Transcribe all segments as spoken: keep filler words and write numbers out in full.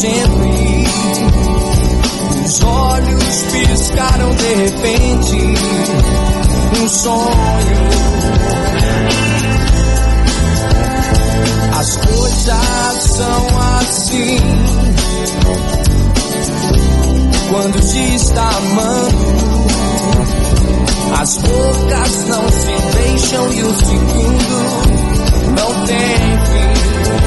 sempre. Os olhos piscaram de repente, um sonho. As coisas são assim quando se está amando. As bocas não se deixam e o segundo não tem fim.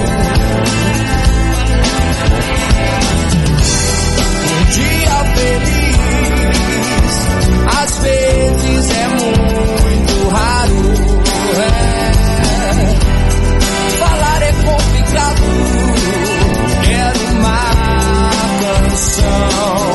Um dia feliz, às vezes é muito raro. É. Falar é complicado, quero uma canção.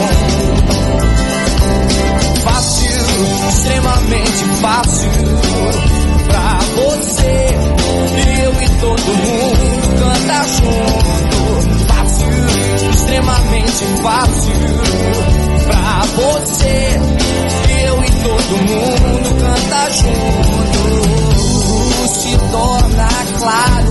Fácil, extremamente fácil, pra você, eu e todo mundo canta junto. Fácil, extremamente fácil, pra você, eu e todo mundo canta junto. Se torna claro,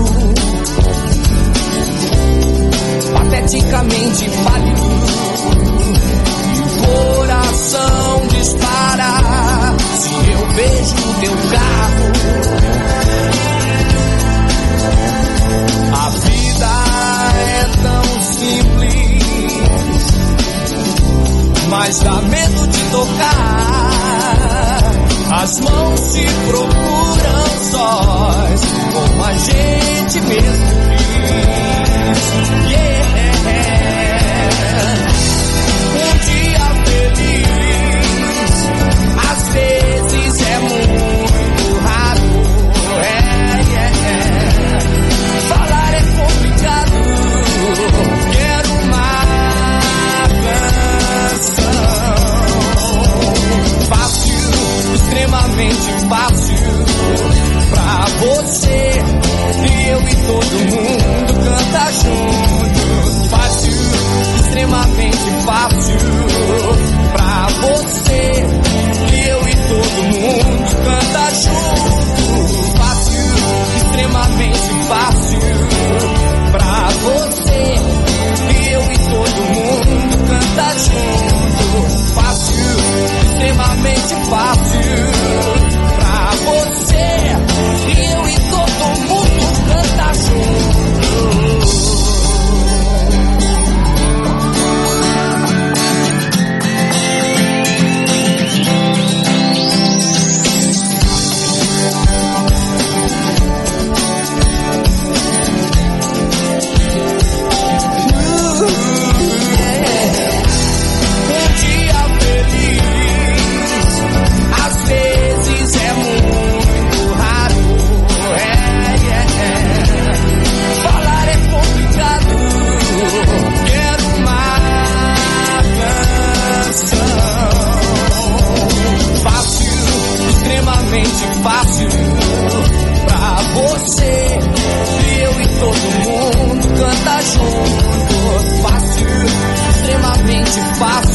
pateticamente pálido, e o coração dispara se eu vejo teu carro. A vida é tão simples, mas dá medo de tocar. As mãos se procuram sós, como a gente mesmo quis. Yeah. Um dia feliz, às vezes é muito raro. É, yeah. Falar é complicado, quero uma canção. Fácil, extremamente fácil, pra você, eu e todo mundo canta junto. Fácil, extremamente fácil, pra você, eu e todo mundo canta junto. Fácil, extremamente fácil, pra você, eu e todo mundo canta junto. Fácil, extremamente fácil, pra você, eu e todo mundo canta junto. Fácil, pra você, eu e todo mundo canta junto. Fácil, extremamente fácil.